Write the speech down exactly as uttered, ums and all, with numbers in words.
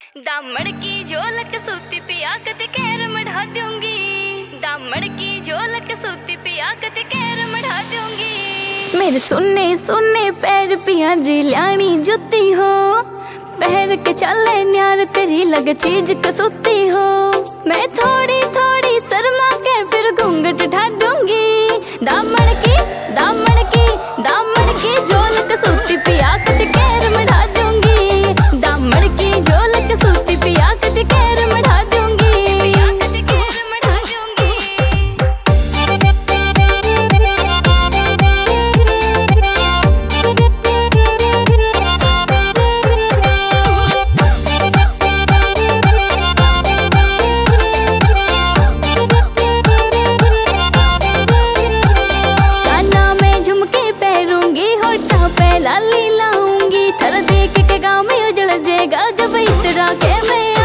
दामड़ की झोलक सूती पिया कते कैर मढ़ा दूंगी। दामड़ की झोलक सूती पिया कते कैर मढ़ा दूंगी। मेरे सुन्ने सुन्ने पैर पिया जी ल्याणी जुती हो, पहर के चले न्यार तेरी लग चीज कसूती हो। मैं थोड़ी थोड़ी शर्मा के फिर घूंघट ढा दूंगी। दामड़ की दामड़ की दामड़ की झोलक सूती पिया कते कैर मढ़ा दूंगी। दामड़ की झोलक सूती पिया कते कैर मढ़ा दूंगी। लाली लाऊंगी थर देख के गाँव में उजड़ जाएगा जब इतरा के मैं